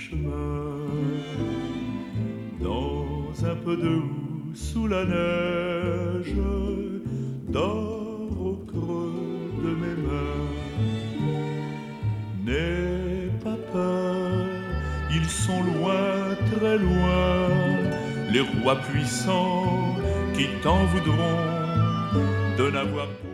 chemin. Dans un peu de houx sous la neige, dors au creux de mes mains. N'aie pas peur, ils sont loin, très loin, les rois puissants qui t'en voudront de n'avoir